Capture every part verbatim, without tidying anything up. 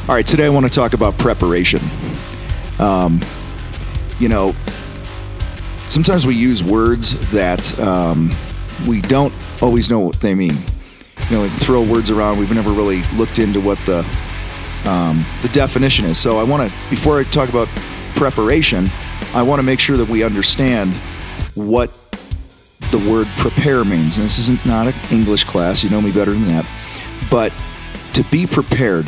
All right, today I want to talk about preparation. Um, you know, sometimes we use words that um, we don't always know what they mean. You know, we throw words around. We've never really looked into what the um, the definition is. So I want to, before I talk about preparation, I want to make sure that we understand what the word prepare means. And this isn't not an English class. You know me better than that. But to be prepared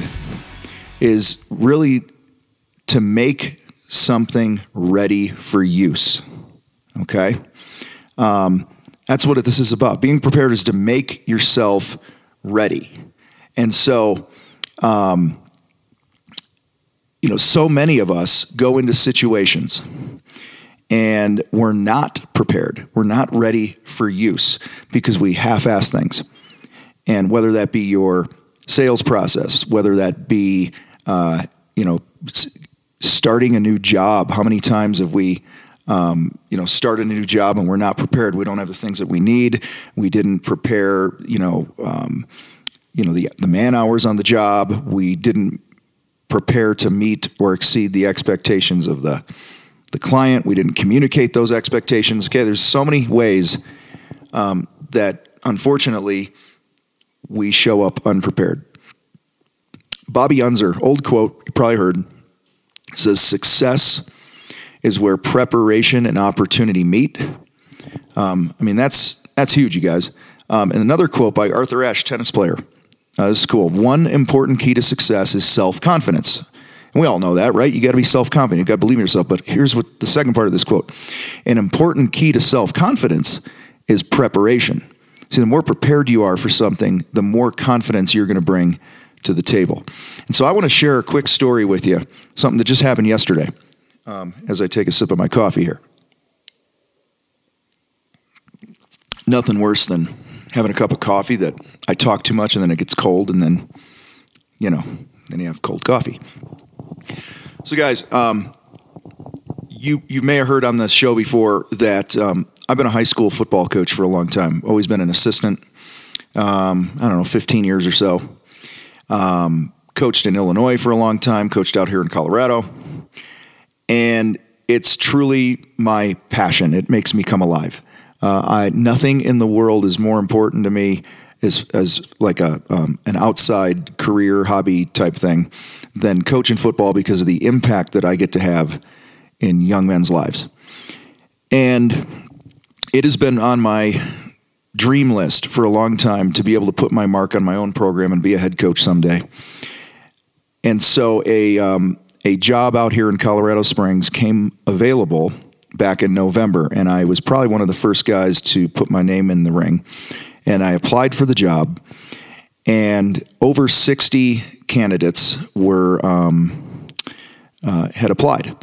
is really to make something ready for use, okay? Um, that's what this is about. Being prepared is to make yourself ready. And so, um, you know, so many of us go into situations and we're not prepared. We're not ready for use because we half-ass things. And whether that be your sales process, whether that be Uh, you know, starting a new job. How many times have we, um, you know, started a new job and we're not prepared? We don't have the things that we need. We didn't prepare, you know, um, you know, the the man hours on the job. We didn't prepare to meet or exceed the expectations of the the client. We didn't communicate those expectations. Okay, there's so many ways um, that unfortunately we show up unprepared. Bobby Unser, old quote, you probably heard, says, success is where preparation and opportunity meet. Um, I mean, that's that's huge, you guys. Um, and another quote by Arthur Ashe, tennis player. Uh, this is cool. One important key to success is self-confidence. And we all know that, right? You got to be self-confident. You got to believe in yourself. But here's what the second part of this quote. An important key to self-confidence is preparation. See, the more prepared you are for something, the more confidence you're going to bring to the table. And so I want to share a quick story with you, something that just happened yesterday, um, as I take a sip of my coffee here. Nothing worse than having a cup of coffee that I talk too much and then it gets cold and then, you know, then you have cold coffee. So guys, um, you you may have heard on the show before that um, I've been a high school football coach for a long time, always been an assistant, um, I don't know, fifteen years or so. Um, coached in Illinois for a long time, coached out here in Colorado, and it's truly my passion. It makes me come alive. Uh, I nothing in the world is more important to me as as like a um, an outside career hobby type thing than coaching football because of the impact that I get to have in young men's lives. And it has been on my dream list for a long time to be able to put my mark on my own program and be a head coach someday. And so a um, a job out here in Colorado Springs came available back in November, and I was probably one of the first guys to put my name in the ring. And I applied for the job, and over sixty candidates were um, uh, had applied.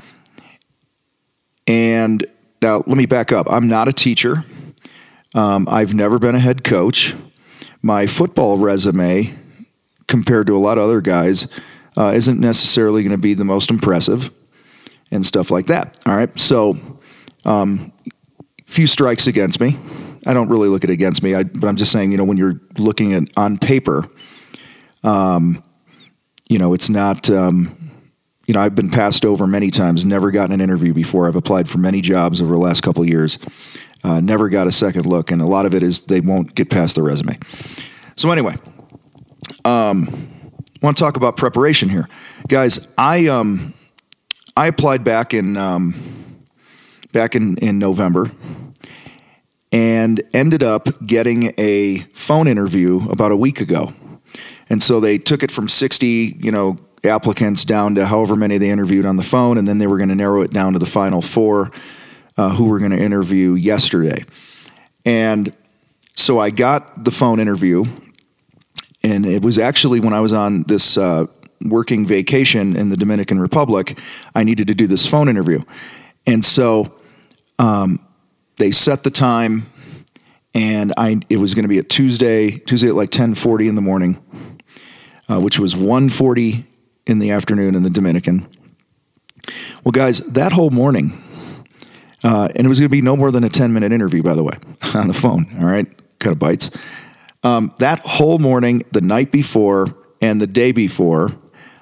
And now let me back up. I'm not a teacher. Um, I've never been a head coach. My football resume, compared to a lot of other guys, uh, isn't necessarily going to be the most impressive and stuff like that. All right, so um, few strikes against me. I don't really look at it against me, I, but I'm just saying, you know, when you're looking at on paper, um, you know, it's not. Um, you know, I've been passed over many times. Never gotten an interview before. I've applied for many jobs over the last couple of years. Uh, never got a second look, and a lot of it is they won't get past the resume. So anyway, um, I want to talk about preparation here, guys. I um, I applied back in um, back in, in November, and ended up getting a phone interview about a week ago. And so they took it from sixty, you know, applicants down to however many they interviewed on the phone, and then they were going to narrow it down to the final four. Uh, who we're going to interview yesterday. And so I got the phone interview, and it was actually when I was on this uh, working vacation in the Dominican Republic, I needed to do this phone interview. And so um, they set the time, and I it was going to be at Tuesday, Tuesday at like ten forty in the morning, uh, which was one forty in the afternoon in the Dominican. Well, guys, that whole morning, Uh, and it was going to be no more than a ten-minute interview, by the way, on the phone, all right? Kind of bites. Um, that whole morning, the night before, and the day before,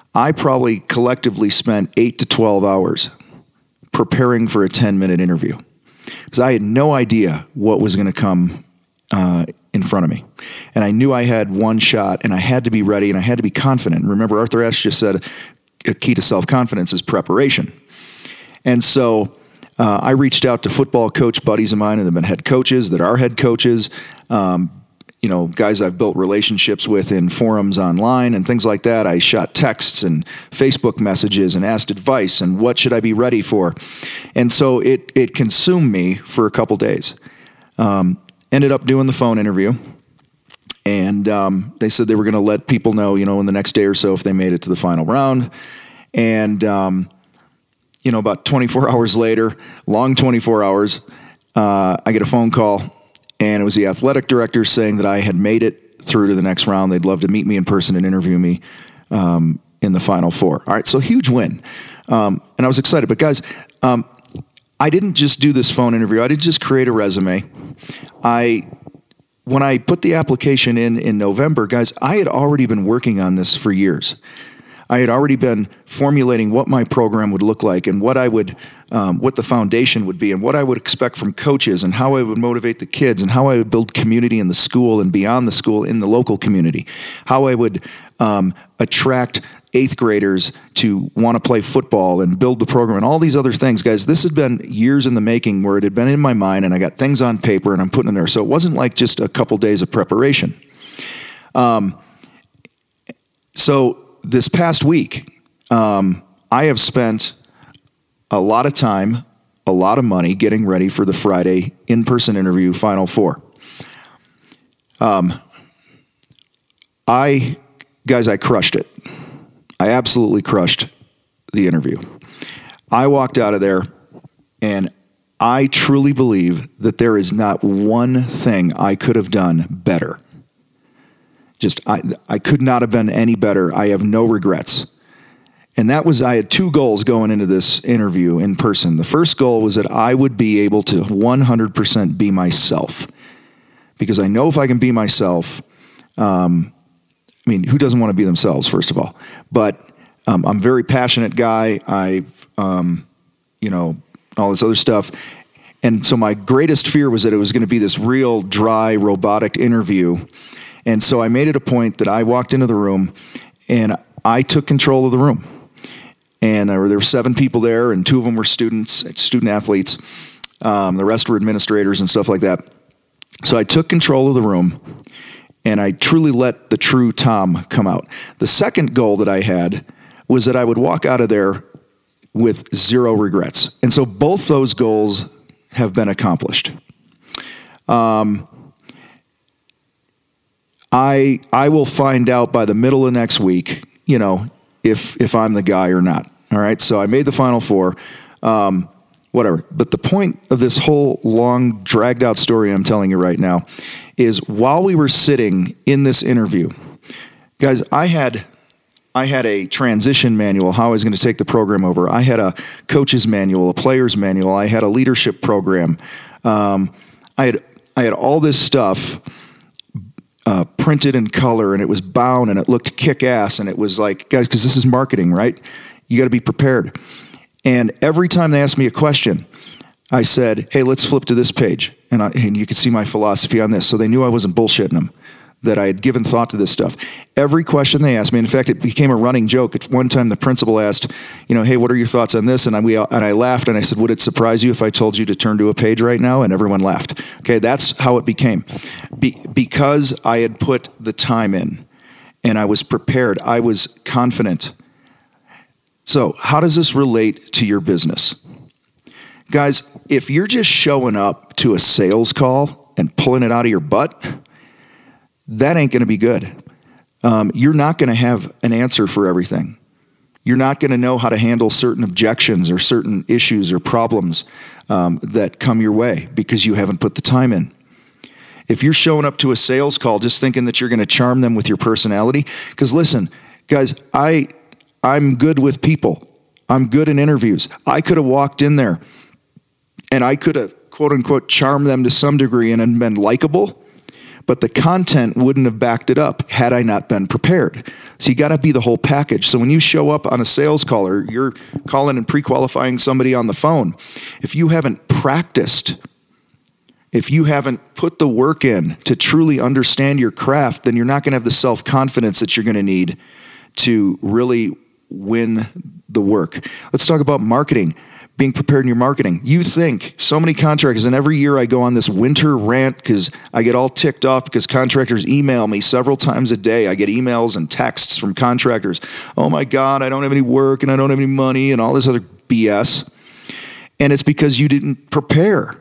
I probably collectively spent eight to twelve hours preparing for a ten-minute interview because I had no idea what was going to come uh, in front of me. And I knew I had one shot, and I had to be ready, and I had to be confident. Remember, Arthur Ashe just said a key to self-confidence is preparation. And so uh, I reached out to football coach buddies of mine that have been head coaches, that are head coaches, um, you know, guys I've built relationships with in forums online and things like that. I shot texts and Facebook messages and asked advice and what should I be ready for. And so it it consumed me for a couple days. Um, ended up doing the phone interview. And um, they said they were going to let people know, you know, in the next day or so if they made it to the final round. And, um, you know, about twenty-four hours later, long twenty-four hours, uh, I get a phone call. And it was the athletic director saying that I had made it through to the next round. They'd love to meet me in person and interview me um, in the Final Four. All right, so huge win. Um, and I was excited. But guys, um, I didn't just do this phone interview. I didn't just create a resume. I, when I put the application in in November, guys, I had already been working on this for years. I had already been formulating what my program would look like and what I would, um, what the foundation would be and what I would expect from coaches and how I would motivate the kids and how I would build community in the school and beyond the school in the local community, how I would um, attract eighth graders to want to play football and build the program and all these other things. Guys, this had been years in the making where it had been in my mind and I got things on paper and I'm putting it there. So it wasn't like just a couple days of preparation. Um, so this past week, um, I have spent a lot of time, a lot of money getting ready for the Friday in-person interview Final Four. Um, I, guys, I crushed it. I absolutely crushed the interview. I walked out of there and I truly believe that there is not one thing I could have done better. Just, I, I could not have been any better. I have no regrets. And that was, I had two goals going into this interview in person. The first goal was that I would be able to one hundred percent be myself. Because I know if I can be myself, um, I mean, who doesn't want to be themselves, first of all? But um, I'm a very passionate guy. I, um, you know, all this other stuff. And so my greatest fear was that it was going to be this real dry, robotic interview. And so I made it a point that I walked into the room and I took control of the room. And there were, there were seven people there, and two of them were students, student athletes. Um, the rest were administrators and stuff like that. So I took control of the room, and I truly let the true Tom come out. The second goal that I had was that I would walk out of there with zero regrets. And so both those goals have been accomplished. Um, I I will find out by the middle of next week, you know, if if I'm the guy or not. All right, so I made the Final Four, um, whatever. But the point of this whole long, dragged-out story I'm telling you right now is while we were sitting in this interview, guys, I had I had a transition manual, how I was going to take the program over. I had a coach's manual, a player's manual. I had a leadership program. Um, I had I had all this stuff Uh, printed in color, and it was bound, and it looked kick-ass, and it was like, guys, because this is marketing, right? You got to be prepared. And every time they asked me a question, I said, hey, let's flip to this page, and, I, and you could see my philosophy on this. So they knew I wasn't bullshitting them, that I had given thought to this stuff. Every question they asked me, in fact, it became a running joke. At one time, the principal asked, you know, hey, what are your thoughts on this? And I, we, and I laughed, and I said, would it surprise you if I told you to turn to a page right now? And everyone laughed. Okay, that's how it became. Be, because I had put the time in, and I was prepared. I was confident. So how does this relate to your business? Guys, if you're just showing up to a sales call and pulling it out of your butt, that ain't going to be good. Um, you're not going to have an answer for everything. You're not going to know how to handle certain objections or certain issues or problems um, that come your way because you haven't put the time in. If you're showing up to a sales call just thinking that you're going to charm them with your personality, because listen, guys, I, I'm good with people. I'm good in interviews. I could have walked in there and I could have, quote unquote, charmed them to some degree and been likable. but the content wouldn't have backed it up had I not been prepared. So you got to be the whole package. So when you show up on a sales call or you're calling and pre-qualifying somebody on the phone, if you haven't practiced, if you haven't put the work in to truly understand your craft, then you're not going to have the self-confidence that you're going to need to really win the work. Let's talk about marketing. Being prepared in your marketing. You think so many contractors, and every year I go on this winter rant because I get all ticked off because contractors email me several times a day. I get emails and texts from contractors. Oh my God, I don't have any work and I don't have any money and all this other B S. And it's because you didn't prepare.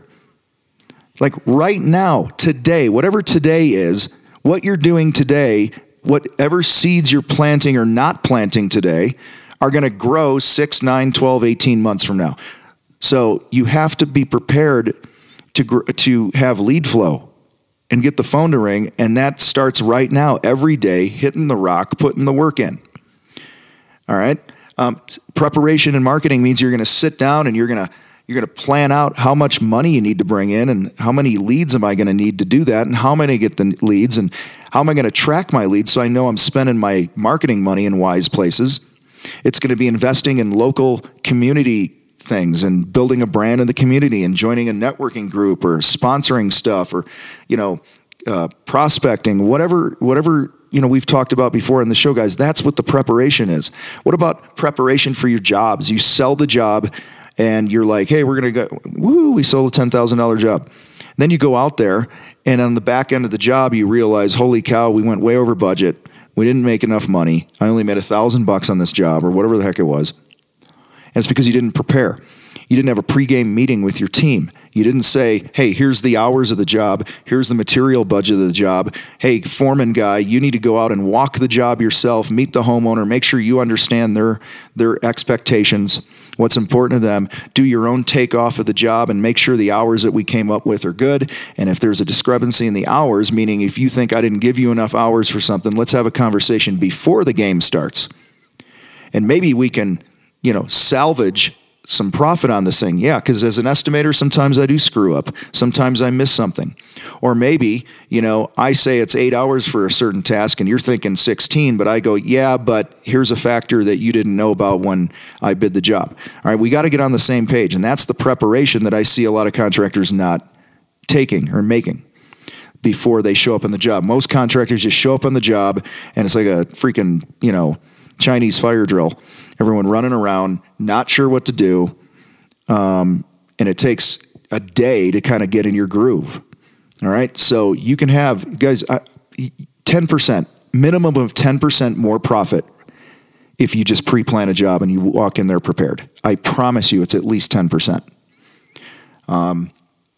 Like right now, today, whatever today is, what you're doing today, whatever seeds you're planting or not planting today, are going to grow six, nine, twelve, eighteen months from now. So you have to be prepared to gr- to have lead flow and get the phone to ring, and that starts right now, every day, hitting the rock, putting the work in. All right? Um, preparation in marketing means you're going to sit down and you're going to you're going to plan out how much money you need to bring in and how many leads am I going to need to do that and how am I going to get the leads and how am I going to track my leads so I know I'm spending my marketing money in wise places. It's going to be investing in local community things and building a brand in the community and joining a networking group or sponsoring stuff or, you know, uh, prospecting, whatever, whatever, you know, we've talked about before in the show, guys. That's what the preparation is. What about preparation for your jobs? You sell the job and you're like, hey, we're going to go, woo, we sold a ten thousand dollars job. Then you go out there and on the back end of the job, you realize, holy cow, we went way over budget. We didn't make enough money. I only made a thousand bucks on this job or whatever the heck it was. And it's because you didn't prepare. You didn't have a pregame meeting with your team. You didn't say, hey, here's the hours of the job. Here's the material budget of the job. Hey, foreman guy, you need to go out and walk the job yourself, meet the homeowner, make sure you understand their, their expectations, what's important to them. Do your own takeoff of the job and make sure the hours that we came up with are good. And if there's a discrepancy in the hours, meaning if you think I didn't give you enough hours for something, let's have a conversation before the game starts. And maybe we can, you know, salvage some profit on this thing. Yeah, because as an estimator, sometimes I do screw up. Sometimes I miss something. Or maybe, you know, I say it's eight hours for a certain task and you're thinking sixteen, but I go, yeah, but here's a factor that you didn't know about when I bid the job. All right, we got to get on the same page. And that's the preparation that I see a lot of contractors not taking or making before they show up on the job. Most contractors just show up on the job and it's like a freaking, you know, Chinese fire drill. Everyone running around, not sure what to do, um, and it takes a day to kind of get in your groove. All right, so you can have, guys, uh, ten percent, minimum of ten percent more profit if you just pre-plan a job and you walk in there prepared. I promise you it's at least ten percent. Um,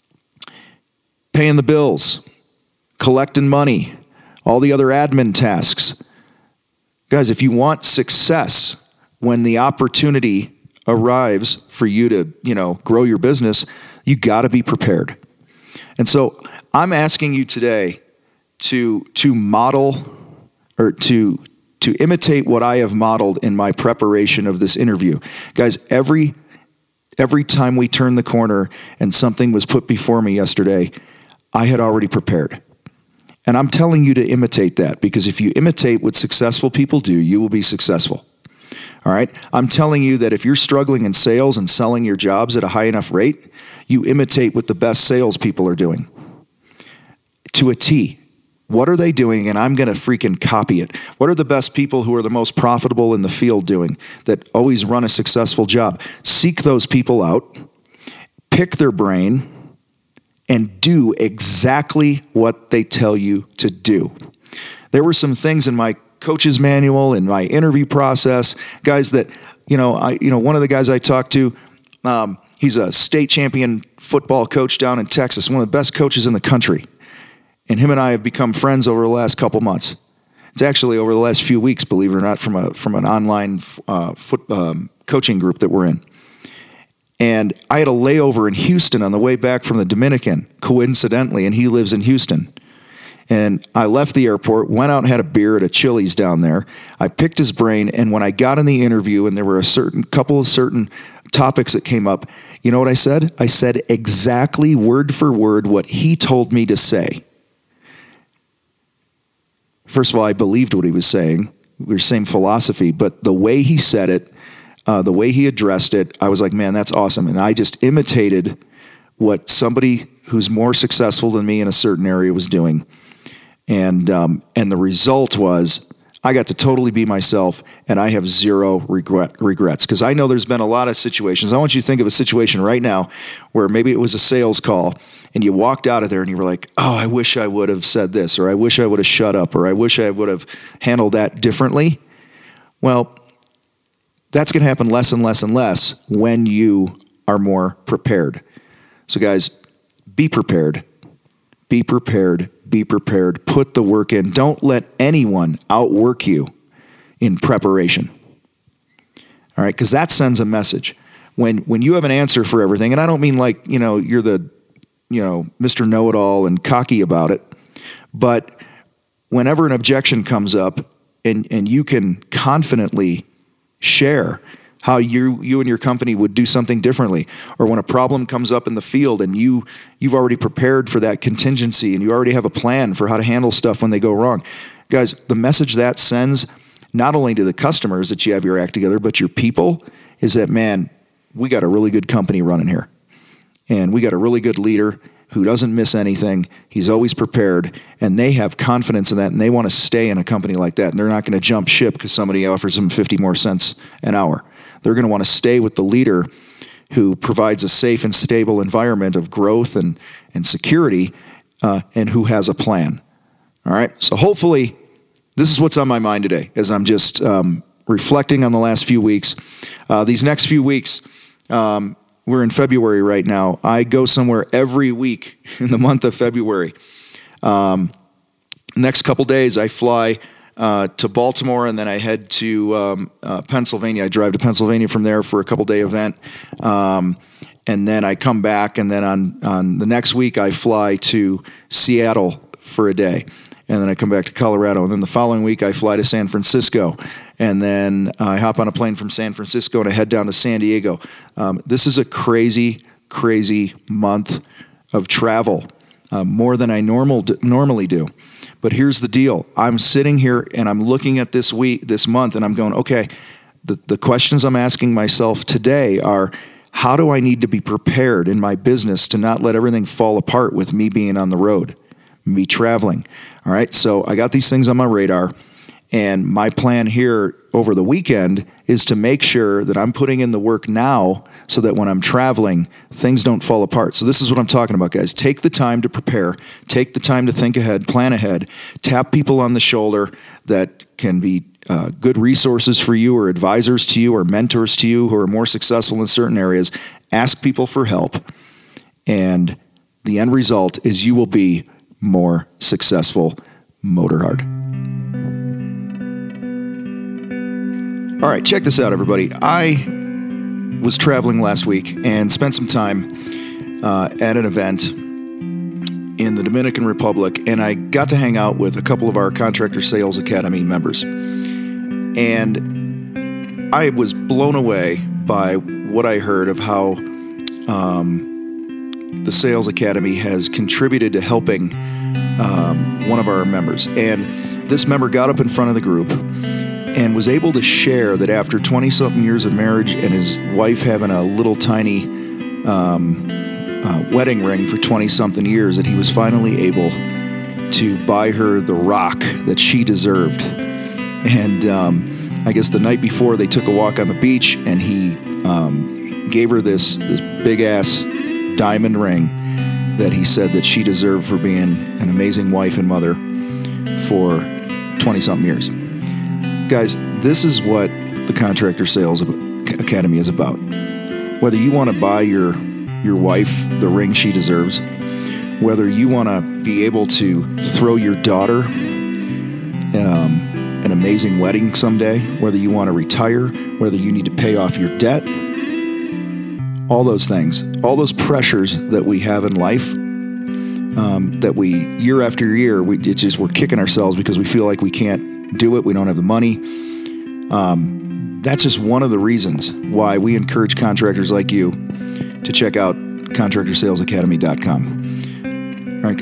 paying the bills, collecting money, all the other admin tasks. Guys, if you want success when the opportunity arrives for you to, you know, grow your business, you got to be prepared. And so I'm asking you today to to model or to to imitate what I have modeled in my preparation of this interview. Guys, every every time we turned the corner and something was put before me yesterday, I had already prepared. And I'm telling you to imitate that, because if you imitate what successful people do, you will be successful. All right? I'm telling you that if you're struggling in sales and selling your jobs at a high enough rate, you imitate what the best salespeople are doing to a T. What are they doing? And I'm going to freaking copy it. What are the best people who are the most profitable in the field doing that always run a successful job? Seek those people out, pick their brain, and do exactly what they tell you to do. There were some things in my coach's manual, in my interview process, guys that, you know, I, you know, one of the guys I talked to, um, he's a state champion football coach down in Texas, one of the best coaches in the country. And him and I have become friends over the last couple months. It's actually over the last few weeks, believe it or not, from a from an online uh, foot, um, coaching group that we're in. And I had a layover in Houston on the way back from the Dominican, coincidentally, and he lives in Houston. And I left the airport, went out and had a beer at a Chili's down there. I picked his brain, and when I got in the interview and there were a certain couple of certain topics that came up, you know what I said? I said exactly word for word what he told me to say. first of all, I believed what he was saying. We were same philosophy, but the way he said it, uh, the way he addressed it, I was like, man, that's awesome. And I just imitated what somebody who's more successful than me in a certain area was doing. And um, and the result was I got to totally be myself, and I have zero regret, regrets. Because I know there's been a lot of situations. I want you to think of a situation right now where maybe it was a sales call, and you walked out of there and you were like, oh, I wish I would have said this, or I wish I would have shut up, or I wish I would have handled that differently. Well, that's going to happen less and less and less when you are more prepared. So guys, be prepared. Be prepared. Be prepared. Put the work in. Don't let anyone outwork you in preparation. All right, because that sends a message. When when you have an answer for everything, and I don't mean like, you know, you're the, you know, Mister Know-it-all and cocky about it, but whenever an objection comes up and, and you can confidently share how you you and your company would do something differently, or when a problem comes up in the field and you you've already prepared for that contingency and you already have a plan for how to handle stuff when they go wrong. Guys, the message that sends not only to the customers that you have your act together, but your people, is that, man, we got a really good company running here. And we got a really good leader who doesn't miss anything. He's always prepared, and they have confidence in that, and they want to stay in a company like that. And they're not going to jump ship because somebody offers them fifty more cents an hour. They're going to want to stay with the leader who provides a safe and stable environment of growth and, and security, uh, and who has a plan. All right? So hopefully this is what's on my mind today as I'm just um, reflecting on the last few weeks. Uh, these next few weeks, um, we're in February right now. I go somewhere every week in the month of February. Um, next couple days, I fly Uh, to Baltimore, and then I head to um, uh, Pennsylvania. I drive to Pennsylvania from there for a couple-day event, um, and then I come back, and then on, on the next week, I fly to Seattle for a day, and then I come back to Colorado, and then the following week, I fly to San Francisco, and then I hop on a plane from San Francisco, and I head down to San Diego. Um, this is a crazy, crazy month of travel, uh, more than I normal normally do. But here's the deal. I'm sitting here and I'm looking at this week, this month, and I'm going, okay, the, the questions I'm asking myself today are, how do I need to be prepared in my business to not let everything fall apart with me being on the road, me traveling? All right, so I got these things on my radar, and my plan here over the weekend is to make sure that I'm putting in the work now so that when I'm traveling, things don't fall apart. So this is what I'm talking about, guys. Take the time to prepare. Take the time to think ahead, plan ahead. Tap people on the shoulder that can be uh, good resources for you, or advisors to you, or mentors to you who are more successful in certain areas. Ask people for help. And the end result is you will be more successful. Motor Hard. All right, check this out, everybody. I was traveling last week and spent some time uh, at an event in the Dominican Republic, and I got to hang out with a couple of our Contractor Sales Academy members. And I was blown away by what I heard of how um, the Sales Academy has contributed to helping um, one of our members. And this member got up in front of the group and was able to share that after twenty-something years of marriage and his wife having a little tiny um, uh, wedding ring for twenty-something years, that he was finally able to buy her the rock that she deserved. And um, I guess the night before, they took a walk on the beach, and he um, gave her this, this big-ass diamond ring that he said that she deserved for being an amazing wife and mother for twenty-something years. Guys, this is what the Contractor Sales Academy is about. Whether you want to buy your your wife the ring she deserves, whether you want to be able to throw your daughter um, an amazing wedding someday, whether you want to retire, whether you need to pay off your debt, all those things, all those pressures that we have in life, um, that we, year after year, we it's just we're kicking ourselves because we feel like we can't do it, we don't have the money. Um, that's just one of the reasons why we encourage contractors like you to check out contractor sales academy dot com. All right, because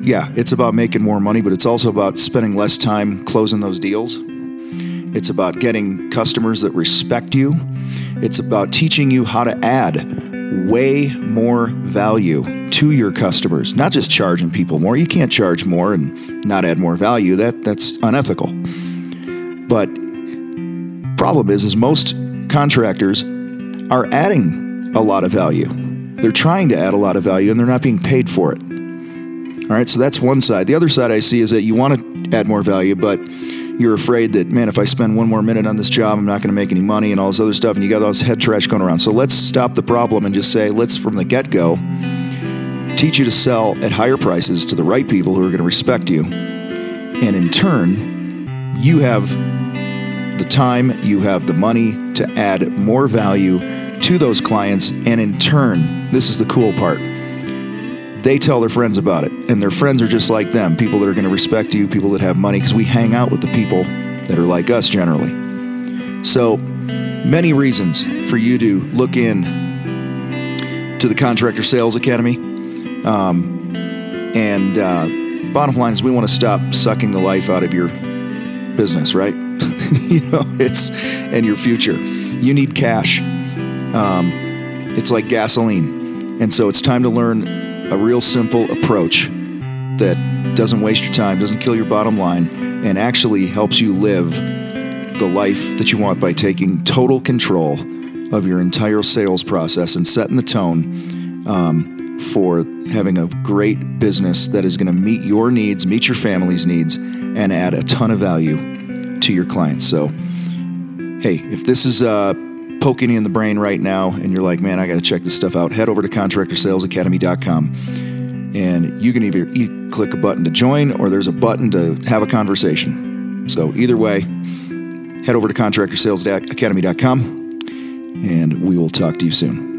yeah, it's about making more money, but it's also about spending less time closing those deals. It's about getting customers that respect you. It's about teaching you how to add way more value to your customers, not just charging people more. You can't charge more and not add more value. That that's unethical. But problem is, is most contractors are adding a lot of value. They're trying to add a lot of value and they're not being paid for it. All right, so that's one side. The other side I see is that you want to add more value, but you're afraid that, man, if I spend one more minute on this job, I'm not going to make any money and all this other stuff, and you got all this head trash going around. So let's stop the problem and just say, let's, from the get-go, teach you to sell at higher prices to the right people who are going to respect you. And in turn, you have the time, you have the money to add more value to those clients. And in turn, this is the cool part, they tell their friends about it, and their friends are just like them, people that are going to respect you, people that have money, because we hang out with the people that are like us generally. So many reasons for you to look in to the Contractor Sales Academy. Um, and uh, bottom line is we want to stop sucking the life out of your business, right? you know, it's and your future. You need cash. Um, it's like gasoline. And so it's time to learn a real simple approach that doesn't waste your time, doesn't kill your bottom line, and actually helps you live the life that you want by taking total control of your entire sales process and setting the tone um, for having a great business that is going to meet your needs, meet your family's needs, and add a ton of value to your clients. So, hey, if this is uh, poking you in the brain right now and you're like, man, I got to check this stuff out, head over to contractor sales academy dot com and you can either e- click a button to join or there's a button to have a conversation. So either way, head over to contractor sales academy dot com and we will talk to you soon.